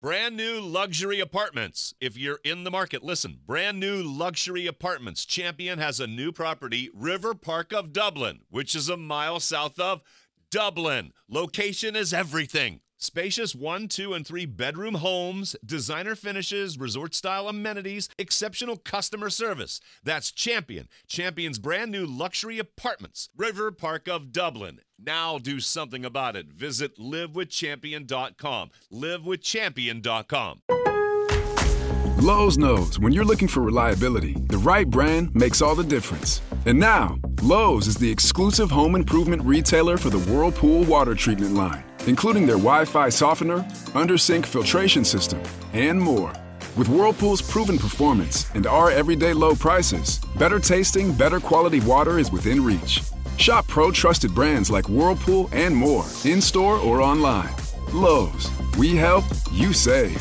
Brand new luxury apartments. If you're in the market, listen. Brand new luxury apartments. Champion has a new property, River Park of Dublin, which is a mile south of Dublin. Location is everything. Spacious 1, 2, and 3 bedroom homes, designer finishes, resort-style amenities, exceptional customer service. That's Champion. Champion's brand new luxury apartments, River Park of Dublin. Now do something about it. Visit livewithchampion.com. livewithchampion.com. Lowe's knows when you're looking for reliability, the right brand makes all the difference. And now, Lowe's is the exclusive home improvement retailer for the Whirlpool water treatment line, including their Wi-Fi softener, under-sink filtration system, and more. With Whirlpool's proven performance and our everyday low prices, better tasting, better quality water is within reach. Shop pro-trusted brands like Whirlpool and more, in-store or online. Lowe's, we help, you save.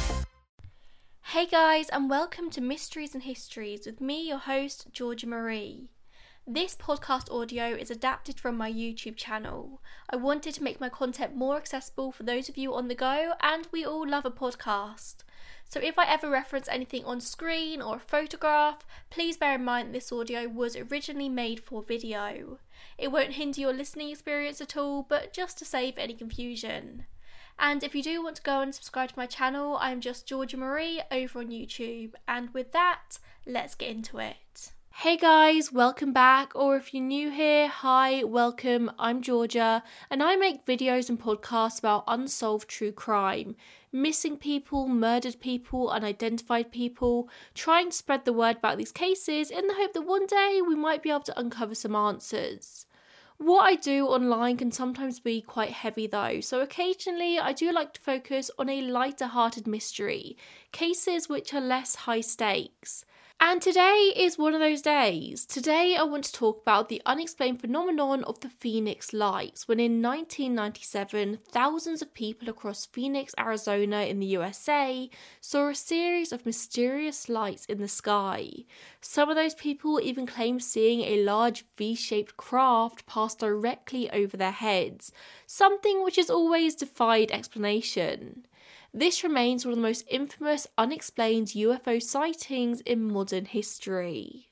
Hey guys, and welcome to Mysteries and Histories with me, your host, Georgia Marie. This podcast audio is adapted from my YouTube channel. I wanted to make my content more accessible for those of you on the go, and we all love a podcast. So if I ever reference anything on screen or a photograph, please bear in mind this audio was originally made for video. It won't hinder your listening experience at all, but just to save any confusion. And if you do want to go and subscribe to my channel, I'm just Georgia Marie over on YouTube. And with that, let's get into it. Hey guys, welcome back, or if you're new here, hi, welcome, I'm Georgia, and I make videos and podcasts about unsolved true crime, missing people, murdered people, unidentified people, trying to spread the word about these cases in the hope that one day we might be able to uncover some answers. What I do online can sometimes be quite heavy though, so occasionally I do like to focus on a lighter hearted mystery, cases which are less high stakes. And today is one of those days. Today I want to talk about the unexplained phenomenon of the Phoenix Lights, when in 1997 thousands of people across Phoenix, Arizona in the USA saw a series of mysterious lights in the sky. Some of those people even claimed seeing a large V-shaped craft pass directly over their heads, something which has always defied explanation. This remains one of the most infamous unexplained UFO sightings in modern history.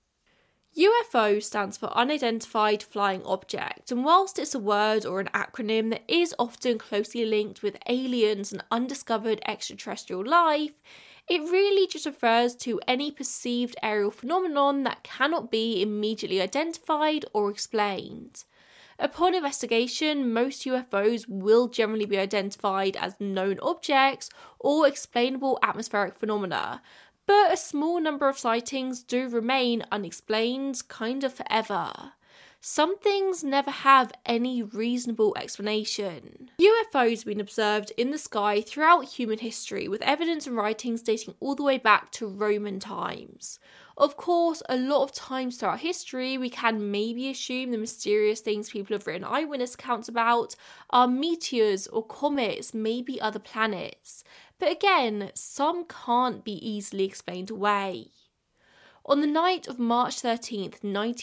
UFO stands for Unidentified Flying Object, and whilst it's a word or an acronym that is often closely linked with aliens and undiscovered extraterrestrial life, it really just refers to any perceived aerial phenomenon that cannot be immediately identified or explained. Upon investigation, most UFOs will generally be identified as known objects or explainable atmospheric phenomena, but a small number of sightings do remain unexplained kind of forever. Some things never have any reasonable explanation. UFOs have been observed in the sky throughout human history, with evidence and writings dating all the way back to Roman times. Of course, a lot of times throughout history, we can maybe assume the mysterious things people have written eyewitness accounts about are meteors or comets, maybe other planets. But again, some can't be easily explained away. On the night of March 13th,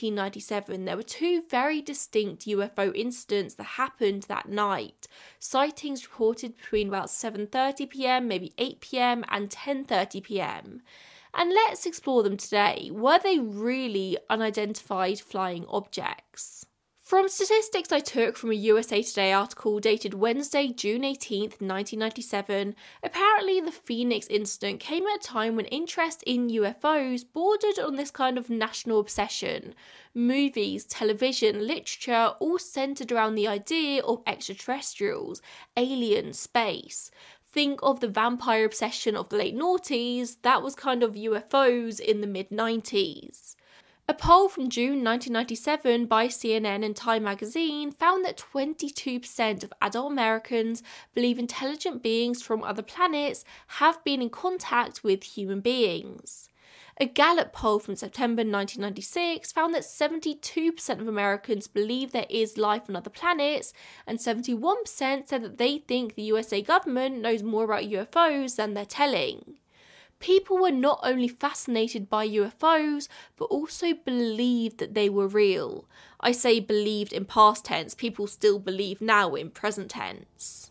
1997, there were two very distinct UFO incidents that happened that night. Sightings reported between about 7:30pm, maybe 8pm and 10:30pm. And let's explore them today. Were they really unidentified flying objects? From statistics I took from a USA Today article dated Wednesday, June 18th, 1997, apparently the Phoenix incident came at a time when interest in UFOs bordered on this kind of national obsession. Movies, television, literature all centred around the idea of extraterrestrials, aliens, space. Think of the vampire obsession of the late noughties, that was kind of UFOs in the mid-90s. A poll from June 1997 by CNN and Time magazine found that 22% of adult Americans believe intelligent beings from other planets have been in contact with human beings. A Gallup poll from September 1996 found that 72% of Americans believe there is life on other planets, and 71% said that they think the USA government knows more about UFOs than they're telling. People were not only fascinated by UFOs, but also believed that they were real. I say believed in past tense, people still believe now in present tense.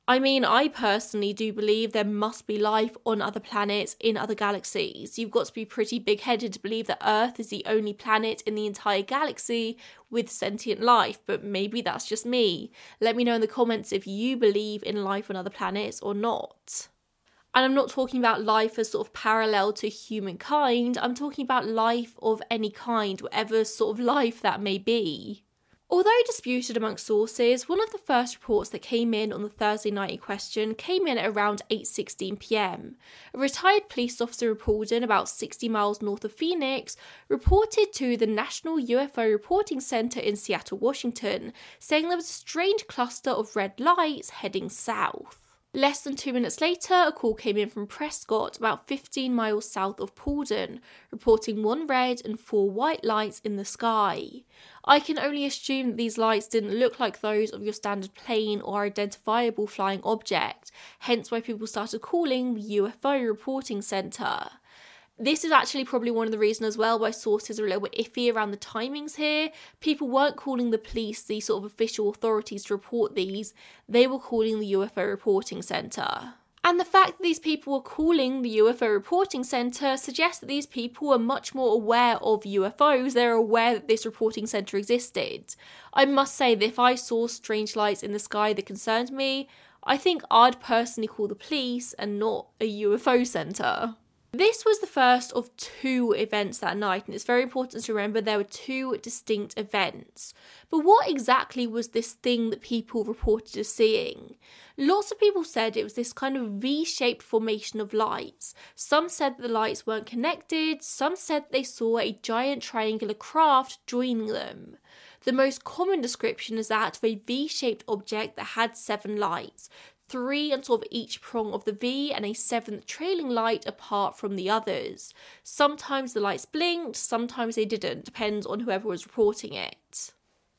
I mean, I personally do believe there must be life on other planets in other galaxies. You've got to be pretty big-headed to believe that Earth is the only planet in the entire galaxy with sentient life, but maybe that's just me. Let me know in the comments if you believe in life on other planets or not. And I'm not talking about life as sort of parallel to humankind, I'm talking about life of any kind, whatever sort of life that may be. Although disputed amongst sources, one of the first reports that came in on the Thursday night in question came in at around 8:16 p.m. A retired police officer in Paulden, about 60 miles north of Phoenix, reported to the National UFO Reporting Center in Seattle, Washington, saying there was a strange cluster of red lights heading south. Less than 2 minutes later, a call came in from Prescott, about 15 miles south of Paulden, reporting 1 red and 4 white lights in the sky. I can only assume that these lights didn't look like those of your standard plane or identifiable flying object, hence why people started calling the UFO Reporting Center. This is actually probably one of the reasons as well why sources are a little bit iffy around the timings here. People weren't calling the police, the sort of official authorities, to report these. They were calling the UFO Reporting Center. And the fact that these people were calling the UFO Reporting Center suggests that these people were much more aware of UFOs. They're aware that this reporting center existed. I must say that if I saw strange lights in the sky that concerned me, I think I'd personally call the police and not a UFO center. This was the first of 2 events that night, and it's very important to remember there were 2 distinct events. But what exactly was this thing that people reported as seeing? Lots of people said it was this kind of V-shaped formation of lights. Some said that the lights weren't connected, some said they saw a giant triangular craft joining them. The most common description is that of a V-shaped object that had 7 lights. 3 on sort of each prong of the V and a 7th trailing light apart from the others. Sometimes the lights blinked, sometimes they didn't, depends on whoever was reporting it.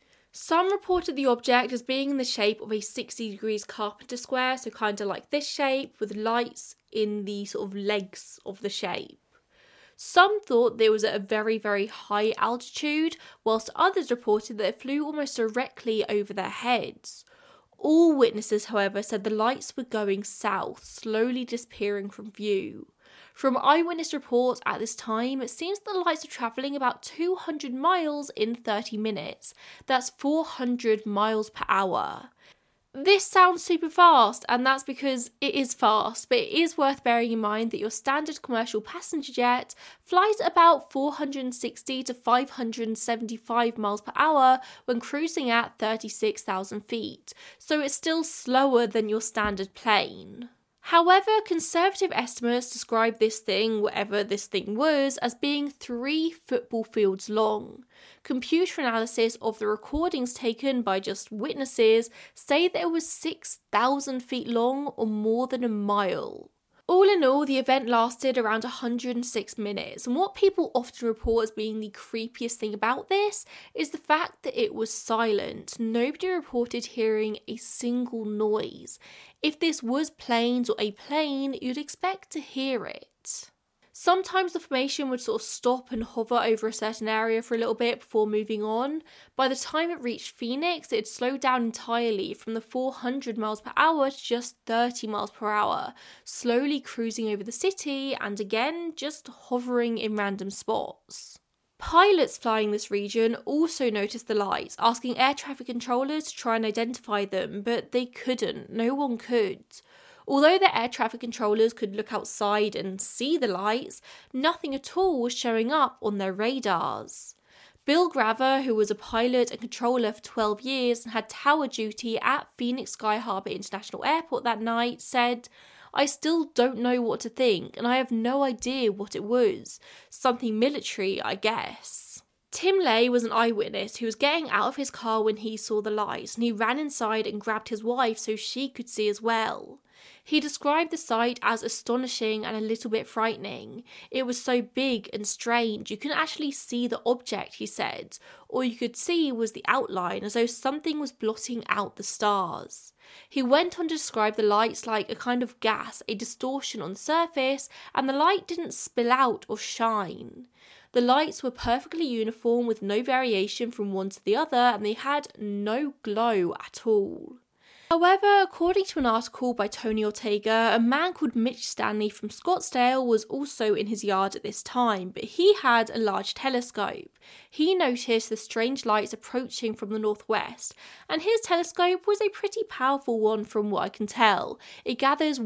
Some reported the object as being in the shape of a 60 degrees Carpenter square, so kind of like this shape, with lights in the sort of legs of the shape. Some thought it was at a very, very high altitude, whilst others reported that it flew almost directly over their heads. All witnesses, however, said the lights were going south, slowly disappearing from view. From eyewitness reports at this time, it seems that the lights were travelling about 200 miles in 30 minutes. That's 400 miles per hour. This sounds super fast, and that's because it is fast, but it is worth bearing in mind that your standard commercial passenger jet flies at about 460 to 575 miles per hour when cruising at 36,000 feet, so it's still slower than your standard plane. However, conservative estimates describe this thing, whatever this thing was, as being 3 football fields long. Computer analysis of the recordings taken by just witnesses say that it was 6,000 feet long or more than a mile. All in all, the event lasted around 106 minutes, and what people often report as being the creepiest thing about this is the fact that it was silent. Nobody reported hearing a single noise. If this was planes or a plane, you'd expect to hear it. Sometimes the formation would sort of stop and hover over a certain area for a little bit before moving on. By the time it reached Phoenix, it had slowed down entirely from the 400 miles per hour to just 30 miles per hour, slowly cruising over the city and again just hovering in random spots. Pilots flying this region also noticed the lights, asking air traffic controllers to try and identify them, but they couldn't. No one could. Although the air traffic controllers could look outside and see the lights, nothing at all was showing up on their radars. Bill Graver, who was a pilot and controller for 12 years and had tower duty at Phoenix Sky Harbor International Airport that night, said, "I still don't know what to think, and I have no idea what it was. Something military, I guess." Tim Lay was an eyewitness who was getting out of his car when he saw the lights, and he ran inside and grabbed his wife so she could see as well. He described the sight as astonishing and a little bit frightening. It was so big and strange, you couldn't actually see the object, he said. All you could see was the outline, as though something was blotting out the stars. He went on to describe the lights like a kind of gas, a distortion on the surface, and the light didn't spill out or shine. The lights were perfectly uniform with no variation from one to the other, and they had no glow at all. However, according to an article by Tony Ortega, a man called Mitch Stanley from Scottsdale was also in his yard at this time, but he had a large telescope. He noticed the strange lights approaching from the northwest, and his telescope was a pretty powerful one from what I can tell. It gathers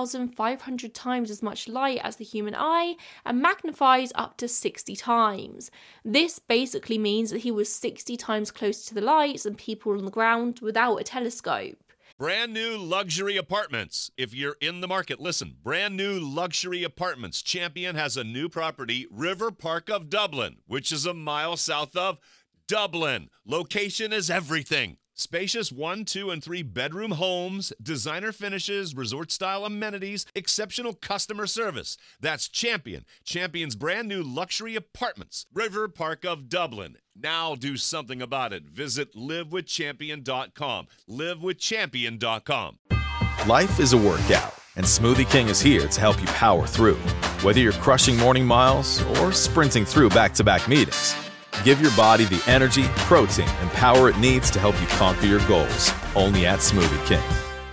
1,500 times as much light as the human eye and magnifies up to 60 times. This basically means that he was 60 times closer to the lights than people on the ground without a telescope. Brand new luxury apartments. If you're in the market, listen. Brand new luxury apartments. Champion has a new property, River Park of Dublin, which is a mile south of Dublin. Location is everything. Spacious 1, 2, and 3 bedroom homes, designer finishes, resort-style amenities, exceptional customer service. That's Champion. Champion's brand new luxury apartments, River Park of Dublin. Now do something about it. Visit livewithchampion.com. Livewithchampion.com. Life is a workout, and Smoothie King is here to help you power through. Whether you're crushing morning miles or sprinting through back-to-back meetings, give your body the energy, protein, and power it needs to help you conquer your goals. Only at Smoothie King.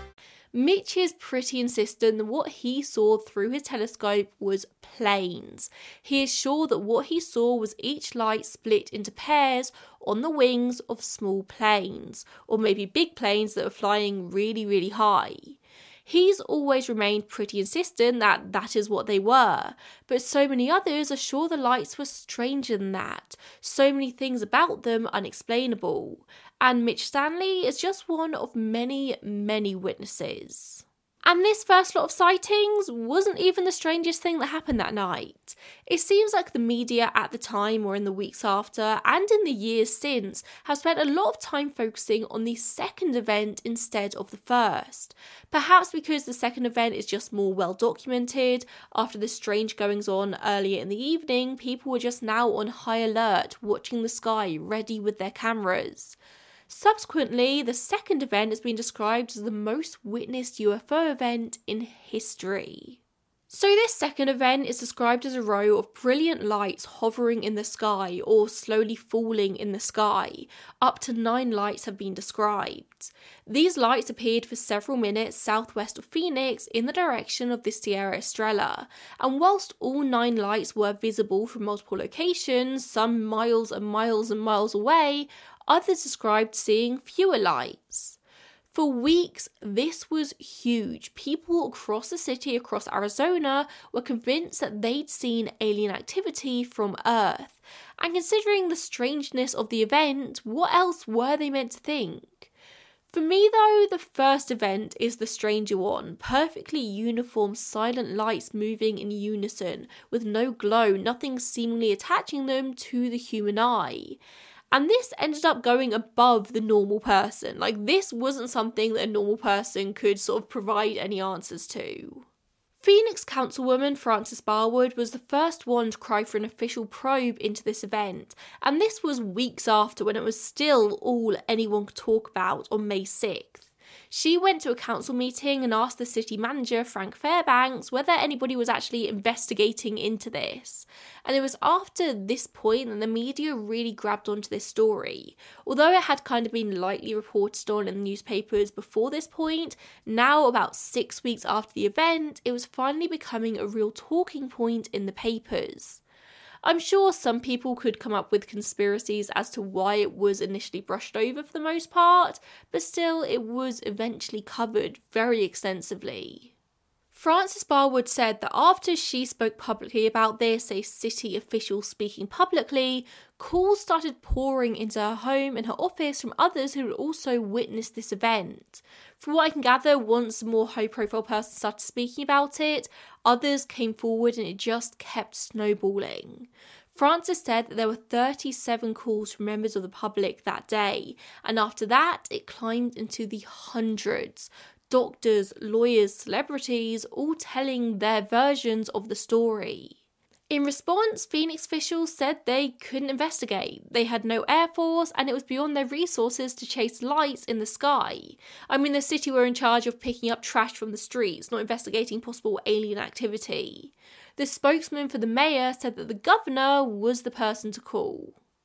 Mitch is pretty insistent that what he saw through his telescope was planes. He is sure that what he saw was each light split into pairs on the wings of small planes, or maybe big planes that are flying really, really high. He's always remained pretty insistent that that is what they were, but so many others are sure the lights were stranger than that, so many things about them unexplainable, and Mitch Stanley is just one of many, many witnesses. And this first lot of sightings wasn't even the strangest thing that happened that night. It seems like the media at the time, or in the weeks after, and in the years since, have spent a lot of time focusing on the second event instead of the first. Perhaps because the second event is just more well documented. After the strange goings on earlier in the evening, people were just now on high alert, watching the sky, ready with their cameras. Subsequently, the second event has been described as the most witnessed UFO event in history. So this second event is described as a row of brilliant lights hovering in the sky or slowly falling in the sky. Up to 9 lights have been described. These lights appeared for several minutes southwest of Phoenix in the direction of the Sierra Estrella, and whilst all 9 lights were visible from multiple locations, some miles and miles and miles away, others described seeing fewer lights. For weeks, this was huge. People across the city, across Arizona, were convinced that they'd seen alien activity from Earth. And considering the strangeness of the event, what else were they meant to think? For me though, the first event is the stranger one. Perfectly uniform, silent lights moving in unison, with no glow, nothing seemingly attaching them to the human eye. And this ended up going above the normal person. Like, this wasn't something that a normal person could sort of provide any answers to. Phoenix councilwoman Frances Barwood was the first one to cry for an official probe into this event, and this was weeks after, when it was still all anyone could talk about on May 6th. She went to a council meeting and asked the city manager, Frank Fairbanks, whether anybody was actually investigating into this. And it was after this point that the media really grabbed onto this story. Although it had kind of been lightly reported on in the newspapers before this point, now about 6 weeks after the event, it was finally becoming a real talking point in the papers. I'm sure some people could come up with conspiracies as to why it was initially brushed over for the most part, but still it was eventually covered very extensively. Frances Barwood said that after she spoke publicly about this, a city official speaking publicly, calls started pouring into her home and her office from others who had also witnessed this event. From what I can gather, once a more high-profile person started speaking about it, others came forward and it just kept snowballing. Frances said that there were 37 calls from members of the public that day, and after that, it climbed into the hundreds. Doctors, lawyers, celebrities, all telling their versions of the story. In response, Phoenix officials said they couldn't investigate. They had no air force, and it was beyond their resources to chase lights in the sky. I mean, the city were in charge of picking up trash from the streets, not investigating possible alien activity. The spokesman for the mayor said that the governor was the person to call.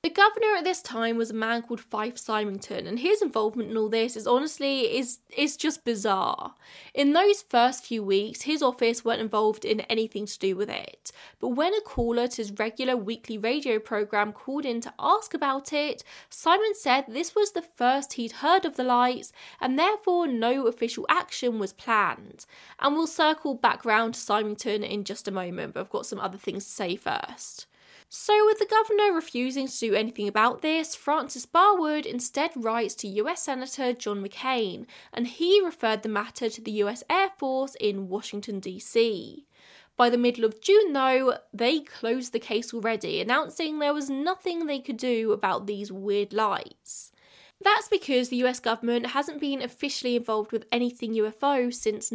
The governor at this time was a man called Fife Symington, and his involvement in all this is just bizarre. In those first few weeks, his office weren't involved in anything to do with it, but when a caller to his regular weekly radio programme called in to ask about it, Simon said this was the first he'd heard of the lights, and therefore no official action was planned. And we'll circle back round to Symington in just a moment, but I've got some other things to say first. So with the governor refusing to do anything about this, Francis Barwood instead writes to US Senator John McCain, and he referred the matter to the US Air Force in Washington, D.C. By the middle of June, though, they closed the case already, announcing there was nothing they could do about these weird lights. That's because the US government hasn't been officially involved with anything UFO since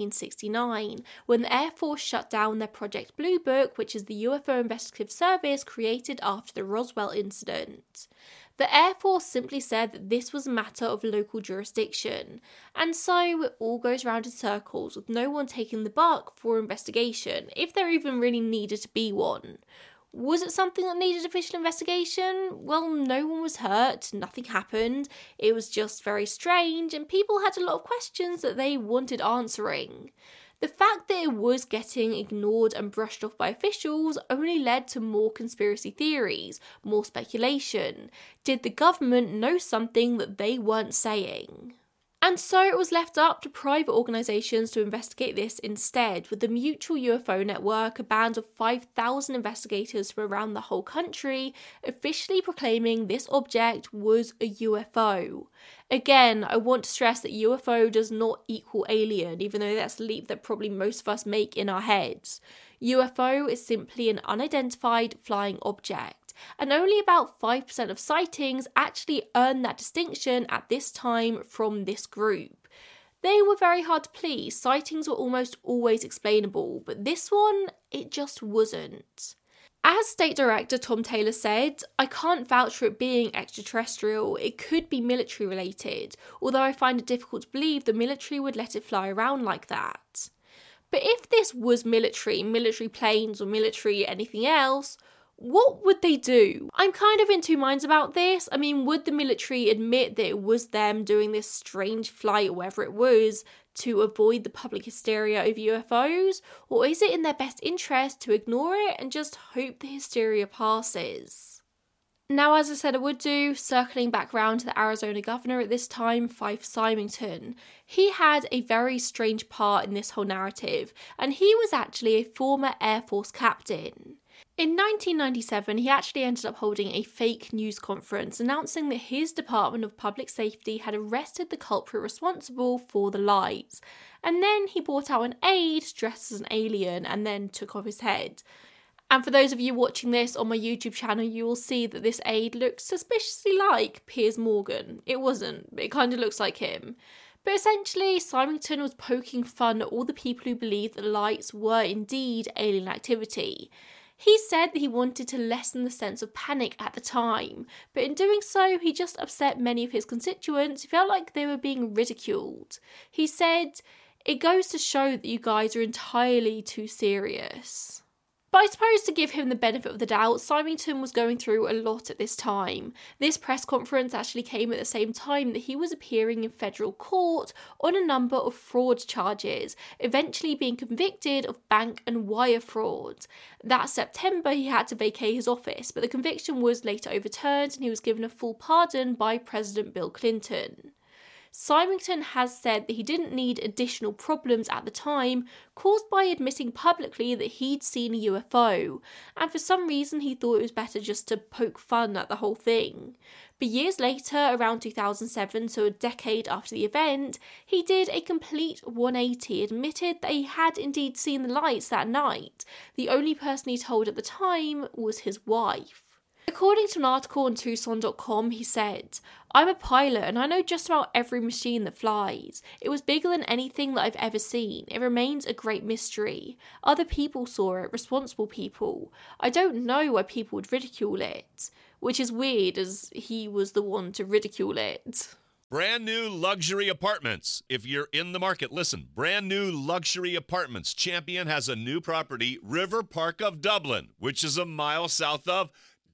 1969, when the Air Force shut down their Project Blue Book, which is the UFO investigative service created after the Roswell incident. The Air Force simply said that this was a matter of local jurisdiction, and so it all goes round in circles with no one taking the buck for investigation, if there even really needed to be one. Was it something that needed official investigation? Well, no one was hurt, nothing happened, it was just very strange, and people had a lot of questions that they wanted answering. The fact that it was getting ignored and brushed off by officials only led to more conspiracy theories, more speculation. Did the government know something that they weren't saying? And so it was left up to private organisations to investigate this instead, with the Mutual UFO Network, a band of 5,000 investigators from around the whole country, officially proclaiming this object was a UFO. Again, I want to stress that UFO does not equal alien, even though that's a leap that probably most of us make in our heads. UFO is simply an unidentified flying object. And only about 5% of sightings actually earned that distinction at this time from this group. They were very hard to please, sightings were almost always explainable, but this one, it just wasn't. As State Director Tom Taylor said, I can't vouch for it being extraterrestrial, it could be military related, although I find it difficult to believe the military would let it fly around like that. But if this was military planes or military anything else, what would they do? I'm kind of in two minds about this. I mean, would the military admit that it was them doing this strange flight or whatever it was to avoid the public hysteria over UFOs? Or is it in their best interest to ignore it and just hope the hysteria passes? Now, as I said I would do, circling back round to the Arizona governor at this time, Fife Symington, he had a very strange part in this whole narrative, and he was actually a former Air Force captain. In 1997, he actually ended up holding a fake news conference announcing that his Department of Public Safety had arrested the culprit responsible for the lights, and then he brought out an aide dressed as an alien and then took off his head. And for those of you watching this on my YouTube channel, you will see that this aide looks suspiciously like Piers Morgan. It wasn't, but it kind of looks like him. But essentially, Symington was poking fun at all the people who believed that the lights were indeed alien activity. He said that he wanted to lessen the sense of panic at the time, but in doing so, he just upset many of his constituents who felt like they were being ridiculed. He said, "It goes to show that you guys are entirely too serious." But I suppose to give him the benefit of the doubt, Symington was going through a lot at this time. This press conference actually came at the same time that he was appearing in federal court on a number of fraud charges, eventually being convicted of bank and wire fraud. That September, he had to vacate his office, but the conviction was later overturned and he was given a full pardon by President Bill Clinton. Symington has said that he didn't need additional problems at the time, caused by admitting publicly that he'd seen a UFO, and for some reason he thought it was better just to poke fun at the whole thing. But years later, around 2007, so a decade after the event, he did a complete 180, admitted that he had indeed seen the lights that night. The only person he told at the time was his wife. According to an article on Tucson.com, he said, "I'm a pilot and I know just about every machine that flies. It was bigger than anything that I've ever seen. It remains a great mystery. Other people saw it, responsible people. I don't know why people would ridicule it." Which is weird, as he was the one to ridicule it. Brand new luxury apartments. If you're in the market, listen. Brand new luxury apartments. Champion has a new property, River Park of Dublin, which is a mile south of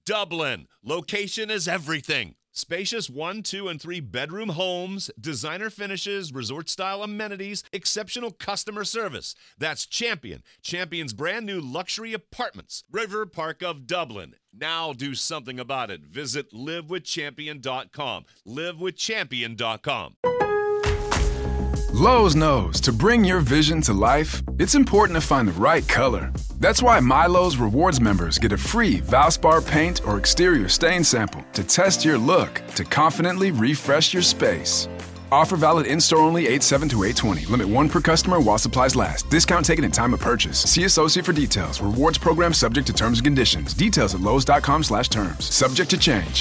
Dublin. Location is everything. Spacious 1, 2, and 3 bedroom homes, designer finishes, resort-style amenities, exceptional customer service. That's Champion. Champion's brand new luxury apartments. River Park of Dublin. Now do something about it. Visit livewithchampion.com. livewithchampion.com. Lowe's knows to bring your vision to life, it's important to find the right color. That's why MyLowe's Rewards members get a free Valspar paint or exterior stain sample to test your look to confidently refresh your space. Offer valid in-store only 8/7 to 8/20. Limit 1 per customer while supplies last. Discount taken at time of purchase. See associate for details. Rewards program subject to terms and conditions. Details at lowes.com/terms. Subject to change.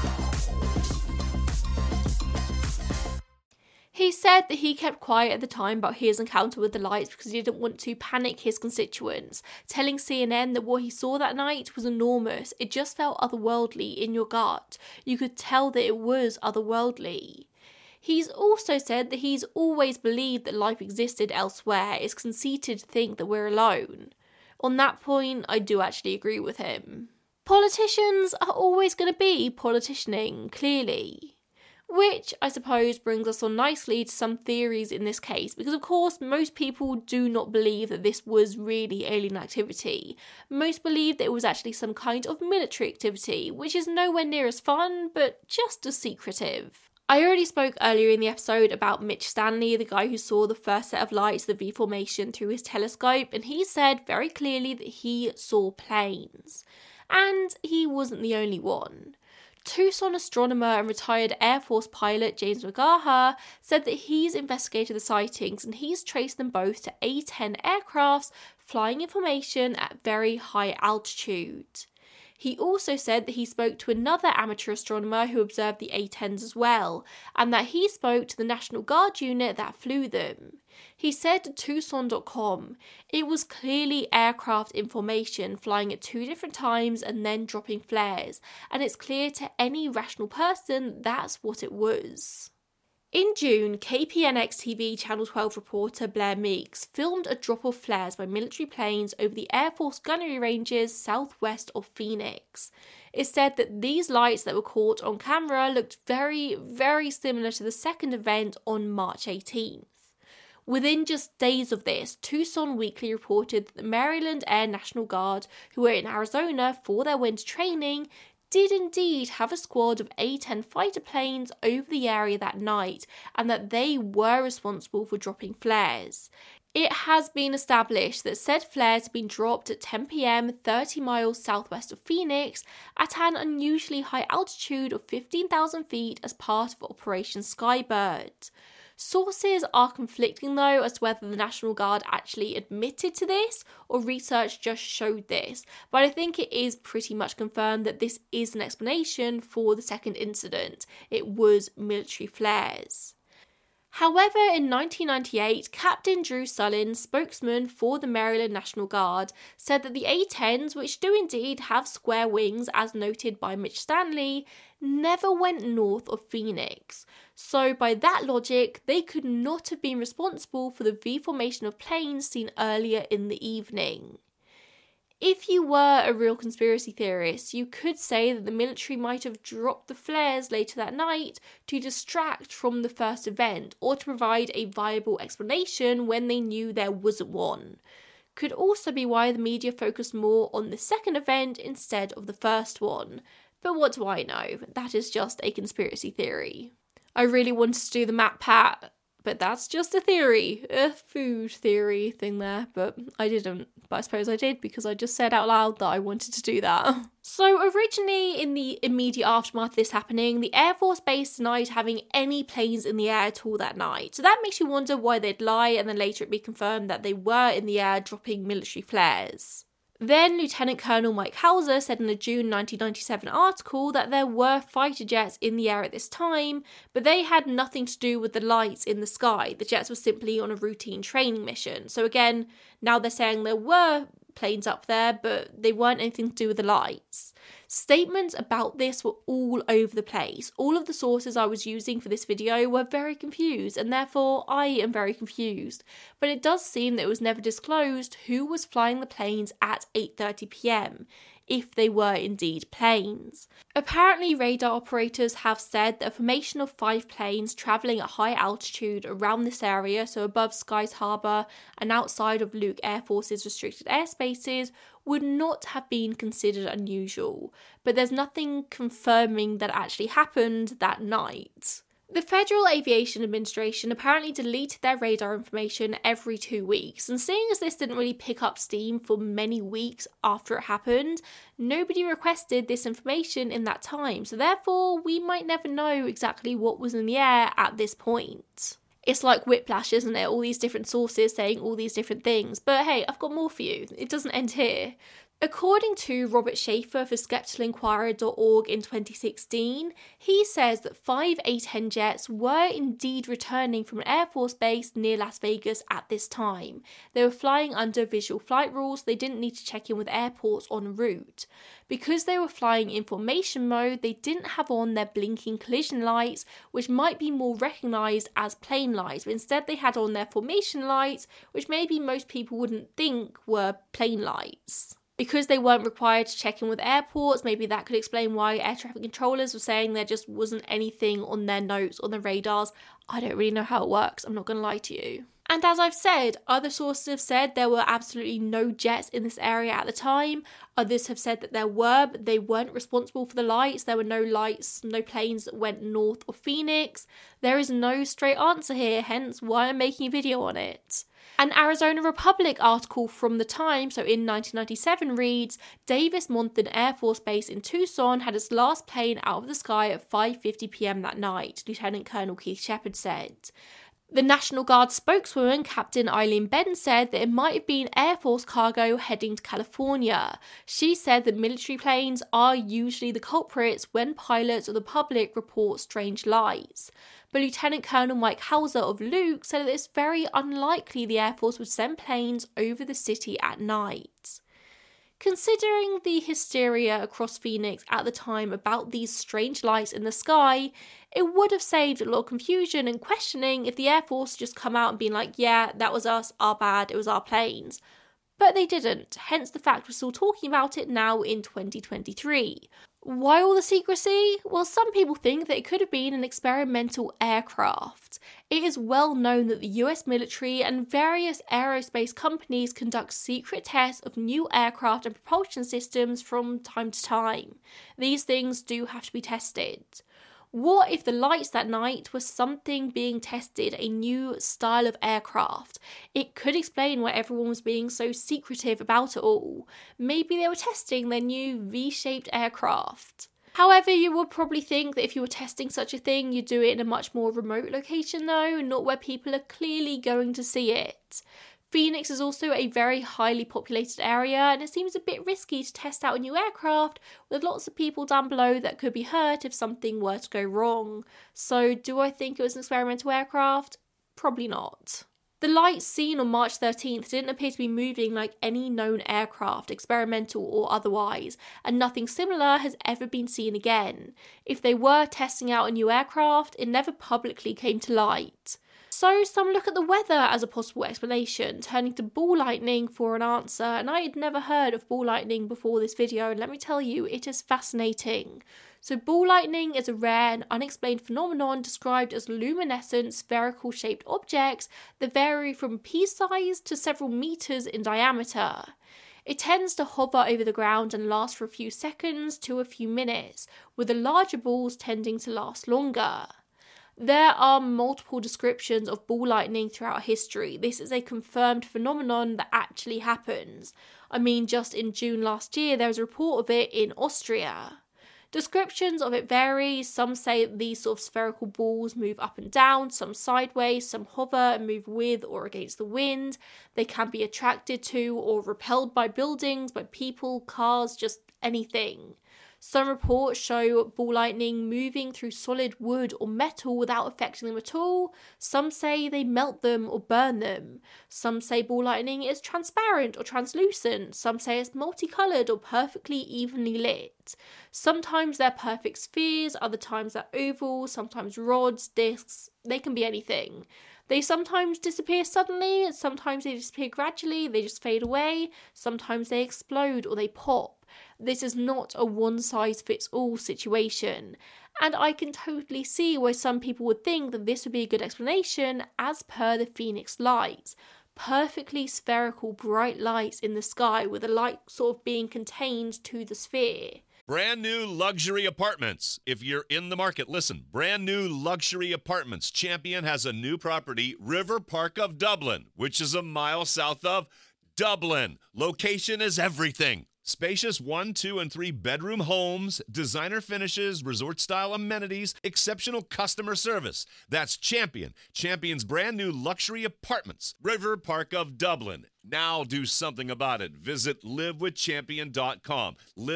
He said that he kept quiet at the time about his encounter with the lights because he didn't want to panic his constituents, telling CNN that what he saw that night was enormous. It just felt otherworldly in your gut. You could tell that it was otherworldly. He's also said that he's always believed that life existed elsewhere. It's conceited to think that we're alone. On that point, I do actually agree with him. Politicians are always going to be politicianing, clearly. Which, I suppose, brings us on nicely to some theories in this case, because of course most people do not believe that this was really alien activity. Most believe that it was actually some kind of military activity, which is nowhere near as fun, but just as secretive. I already spoke earlier in the episode about Mitch Stanley, the guy who saw the first set of lights, the V formation, through his telescope, and he said very clearly that he saw planes. And he wasn't the only one. Tucson astronomer and retired Air Force pilot James McGaha said that he's investigated the sightings and he's traced them both to A-10 aircrafts flying in formation at very high altitude. He also said that he spoke to another amateur astronomer who observed the A-10s as well, and that he spoke to the National Guard unit that flew them. He said to Tucson.com, it was clearly aircraft in formation flying at 2 different times and then dropping flares, and it's clear to any rational person that's what it was. In June, KPNX-TV Channel 12 reporter Blair Meeks filmed a drop of flares by military planes over the Air Force gunnery ranges southwest of Phoenix. It said that these lights that were caught on camera looked very, very similar to the second event on March 18th. Within just days of this, Tucson Weekly reported that the Maryland Air National Guard, who were in Arizona for their winter training, did indeed have a squad of A-10 fighter planes over the area that night, and that they were responsible for dropping flares. It has been established that said flares had been dropped at 10 p.m. 30 miles southwest of Phoenix at an unusually high altitude of 15,000 feet as part of Operation Skybird. Sources are conflicting though as to whether the National Guard actually admitted to this or research just showed this, but I think it is pretty much confirmed that this is an explanation for the second incident. It was military flares. However, in 1998, Captain Drew Sullen, spokesman for the Maryland National Guard, said that the A-10s, which do indeed have square wings as noted by Mitch Stanley, never went north of Phoenix. So by that logic, they could not have been responsible for the V formation of planes seen earlier in the evening. If you were a real conspiracy theorist, you could say that the military might have dropped the flares later that night to distract from the first event or to provide a viable explanation when they knew there wasn't one. Could also be why the media focused more on the second event instead of the first one. But what do I know? That is just a conspiracy theory. I really wanted to do the Matt Pat, but that's just a theory, a food theory thing there, but I didn't. But I suppose I did because I just said out loud that I wanted to do that. So originally, in the immediate aftermath of this happening, the Air Force Base denied having any planes in the air at all that night. So that makes you wonder why they'd lie, and then later it'd be confirmed that they were in the air dropping military flares. Then Lieutenant Colonel Mike Hauser said in a June 1997 article that there were fighter jets in the air at this time, but they had nothing to do with the lights in the sky. The jets were simply on a routine training mission. So again, now they're saying there were planes up there, but they weren't anything to do with the lights. Statements about this were all over the place. All of the sources I was using for this video were very confused, and therefore I am very confused. But it does seem that it was never disclosed who was flying the planes at 8:30 p.m. if they were indeed planes. Apparently, radar operators have said that a formation of 5 planes travelling at high altitude around this area, so above Skies Harbour and outside of Luke Air Force's restricted airspaces, would not have been considered unusual, but there's nothing confirming that actually happened that night. The Federal Aviation Administration apparently deleted their radar information every 2 weeks, and seeing as this didn't really pick up steam for many weeks after it happened, nobody requested this information in that time, so therefore we might never know exactly what was in the air at this point. It's like Whiplash, isn't it? All these different sources saying all these different things, but hey, I've got more for you. It doesn't end here. According to Robert Schaefer for skepticalinquirer.org in 2016, he says that 5 A-10 jets were indeed returning from an Air Force base near Las Vegas at this time. They were flying under visual flight rules, they didn't need to check in with airports en route. Because they were flying in formation mode, they didn't have on their blinking collision lights, which might be more recognised as plane lights, but instead they had on their formation lights, which maybe most people wouldn't think were plane lights. Because they weren't required to check in with airports, maybe that could explain why air traffic controllers were saying there just wasn't anything on their notes, on their radars. I don't really know how it works, I'm not going to lie to you. And as I've said, other sources have said there were absolutely no jets in this area at the time. Others have said that there were, but they weren't responsible for the lights. There were no lights, no planes that went north of Phoenix. There is no straight answer here, hence why I'm making a video on it. An Arizona Republic article from the time, so in 1997, reads, Davis-Monthan Air Force Base in Tucson had its last plane out of the sky at 5:50 p.m. that night, Lieutenant Colonel Keith Shepard said. The National Guard spokeswoman, Captain Eileen Benn, said that it might have been Air Force cargo heading to California. She said that military planes are usually the culprits when pilots or the public report strange lights. But Lieutenant Colonel Mike Hauser of Luke said that it's very unlikely the Air Force would send planes over the city at night. Considering the hysteria across Phoenix at the time about these strange lights in the sky, it would have saved a lot of confusion and questioning if the Air Force had just come out and been like, yeah, that was us, our bad, it was our planes. But they didn't, hence the fact we're still talking about it now in 2023. Why all the secrecy? Well, some people think that it could have been an experimental aircraft. It is well known that the US military and various aerospace companies conduct secret tests of new aircraft and propulsion systems from time to time. These things do have to be tested. What if the lights that night was something being tested, a new style of aircraft? It could explain why everyone was being so secretive about it all. Maybe they were testing their new V-shaped aircraft. However, you would probably think that if you were testing such a thing, you'd do it in a much more remote location though, not where people are clearly going to see it. Phoenix is also a very highly populated area, and it seems a bit risky to test out a new aircraft with lots of people down below that could be hurt if something were to go wrong. So do I think it was an experimental aircraft? Probably not. The lights seen on March 13th didn't appear to be moving like any known aircraft, experimental or otherwise, and nothing similar has ever been seen again. If they were testing out a new aircraft, it never publicly came to light. So some look at the weather as a possible explanation, turning to ball lightning for an answer, and I had never heard of ball lightning before this video, and let me tell you, it is fascinating. So ball lightning is a rare and unexplained phenomenon described as luminescent spherical shaped objects that vary from pea-sized to several meters in diameter. It tends to hover over the ground and last for a few seconds to a few minutes, with the larger balls tending to last longer. There are multiple descriptions of ball lightning throughout history. This is a confirmed phenomenon that actually happens. I mean, just in June last year, there was a report of it in Austria. Descriptions of it vary. Some say that these sort of spherical balls move up and down, some sideways, some hover and move with or against the wind. They can be attracted to or repelled by buildings, by people, cars, just anything. Some reports show ball lightning moving through solid wood or metal without affecting them at all. Some say they melt them or burn them. Some say ball lightning is transparent or translucent. Some say it's multicoloured or perfectly evenly lit. Sometimes they're perfect spheres, other times they're oval, sometimes rods, discs. They can be anything. They sometimes disappear suddenly, sometimes they disappear gradually, they just fade away, sometimes they explode or they pop. This is not a one-size-fits-all situation. And I can totally see why some people would think that this would be a good explanation as per the Phoenix Lights. Perfectly spherical bright lights in the sky with the light sort of being contained to the sphere. Brand new luxury apartments. If you're in the market, listen. Brand new luxury apartments. Champion has a new property, River Park of Dublin, which is a mile south of Dublin. Location is everything. Spacious 1, 2, and 3 bedroom homes, designer finishes, resort-style amenities, exceptional customer service. That's Champion. Champion's brand new luxury apartments, River Park of Dublin. Now do something about it. Visit livewithchampion.com.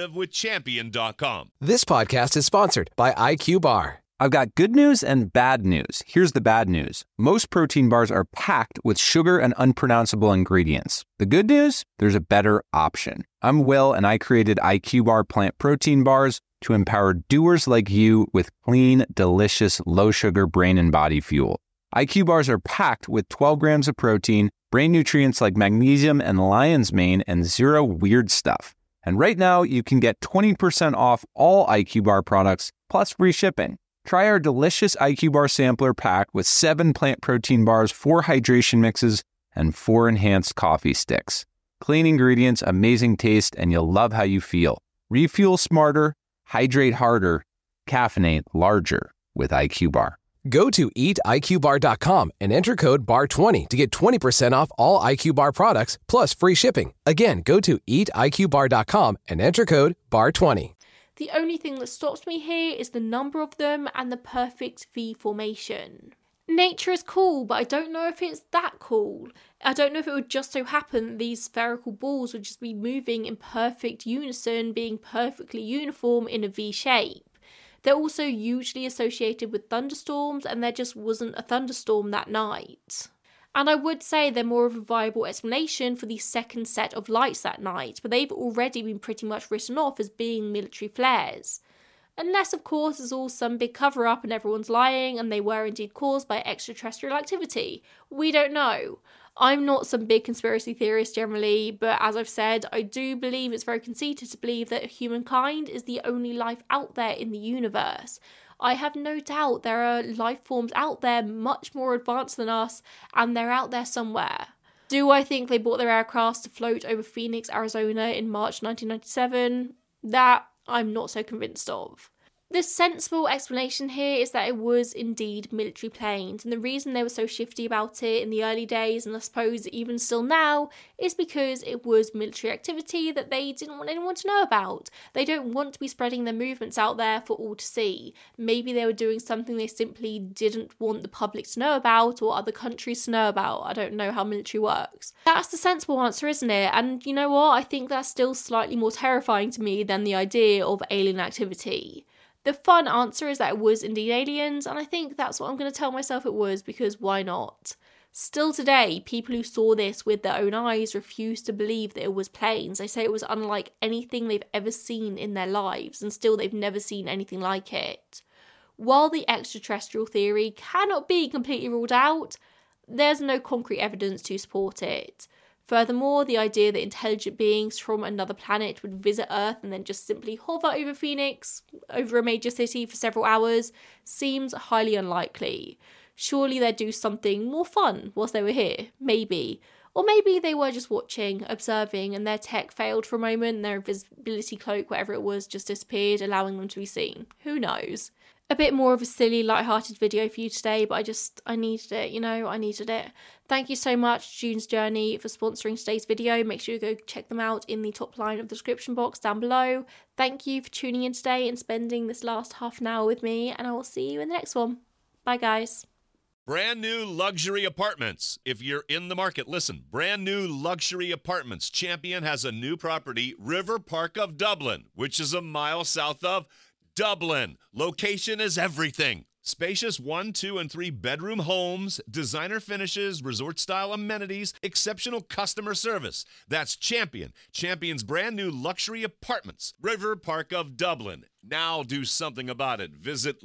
livewithchampion.com. This podcast is sponsored by IQ Bar. I've got good news and bad news. Here's the bad news. Most protein bars are packed with sugar and unpronounceable ingredients. The good news? There's a better option. I'm Will, and I created IQ Bar plant protein bars to empower doers like you with clean, delicious, low-sugar brain and body fuel. IQ Bars are packed with 12 grams of protein, brain nutrients like magnesium and lion's mane, and zero weird stuff. And right now, you can get 20% off all IQ Bar products, plus free shipping. Try our delicious IQ Bar sampler pack with 7 plant protein bars, 4 hydration mixes, and 4 enhanced coffee sticks. Clean ingredients, amazing taste, and you'll love how you feel. Refuel smarter, hydrate harder, caffeinate larger with IQ Bar. Go to eatiqbar.com and enter code BAR20 to get 20% off all IQ Bar products plus free shipping. Again, go to eatiqbar.com and enter code BAR20. The only thing that stops me here is the number of them and the perfect V formation. Nature is cool, but I don't know if it's that cool. I don't know if it would just so happen that these spherical balls would just be moving in perfect unison, being perfectly uniform in a V shape. They're also usually associated with thunderstorms, and there just wasn't a thunderstorm that night. And I would say they're more of a viable explanation for the second set of lights that night, but they've already been pretty much written off as being military flares. Unless, of course, it's all some big cover-up and everyone's lying and they were indeed caused by extraterrestrial activity. We don't know. I'm not some big conspiracy theorist generally, but as I've said, I do believe it's very conceited to believe that humankind is the only life out there in the universe. I have no doubt there are life forms out there much more advanced than us, and they're out there somewhere. Do I think they bought their aircraft to float over Phoenix, Arizona in March 1997? That I'm not so convinced of. The sensible explanation here is that it was indeed military planes, and the reason they were so shifty about it in the early days, and I suppose even still now, is because it was military activity that they didn't want anyone to know about. They don't want to be spreading their movements out there for all to see. Maybe they were doing something they simply didn't want the public to know about, or other countries to know about. I don't know how military works. That's the sensible answer, isn't it? And you know what? I think that's still slightly more terrifying to me than the idea of alien activity. The fun answer is that it was indeed aliens, and I think that's what I'm going to tell myself it was, because why not? Still today, people who saw this with their own eyes refuse to believe that it was planes. They say it was unlike anything they've ever seen in their lives, and still they've never seen anything like it. While the extraterrestrial theory cannot be completely ruled out, there's no concrete evidence to support it. Furthermore, the idea that intelligent beings from another planet would visit Earth and then just simply hover over Phoenix, over a major city for several hours, seems highly unlikely. Surely they'd do something more fun whilst they were here, maybe. Or maybe they were just watching, observing, and their tech failed for a moment and their invisibility cloak, whatever it was, just disappeared, allowing them to be seen. Who knows? A bit more of a silly, light-hearted video for you today, but I needed it, I needed it. Thank you so much, June's Journey, for sponsoring today's video. Make sure you go check them out in the top line of the description box down below. Thank you for tuning in today and spending this last half an hour with me, and I will see you in the next one. Bye, guys. Brand new luxury apartments. If you're in the market, listen. Brand new luxury apartments. Champion has a new property, River Park of Dublin, which is a mile south of Dublin. Location is everything. Spacious 1, 2, and 3 bedroom homes, designer finishes, resort-style amenities, exceptional customer service. That's Champion. Champion's brand new luxury apartments, River Park of Dublin. Now do something about it. Visit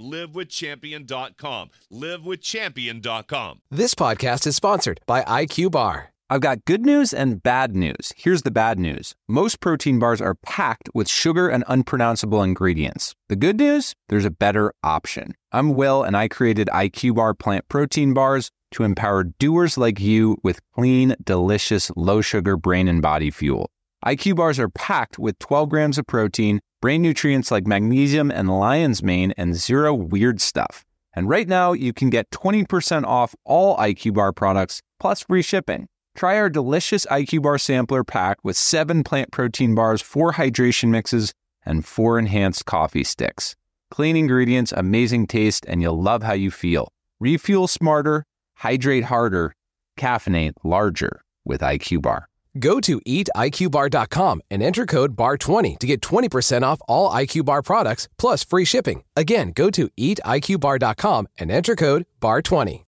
livewithchampion.com. livewithchampion.com. This podcast is sponsored by IQ Bar. I've got good news and bad news. Here's the bad news. Most protein bars are packed with sugar and unpronounceable ingredients. The good news? There's a better option. I'm Will, and I created IQ Bar plant protein bars to empower doers like you with clean, delicious, low-sugar brain and body fuel. IQ Bars are packed with 12 grams of protein, brain nutrients like magnesium and lion's mane, and zero weird stuff. And right now, you can get 20% off all IQ Bar products, plus free shipping. Try our delicious IQ Bar sampler pack with 7 plant protein bars, 4 hydration mixes, and 4 enhanced coffee sticks. Clean ingredients, amazing taste, and you'll love how you feel. Refuel smarter, hydrate harder, caffeinate larger with IQ Bar. Go to eatiqbar.com and enter code BAR20 to get 20% off all IQ Bar products, plus free shipping. Again, go to eatiqbar.com and enter code BAR20.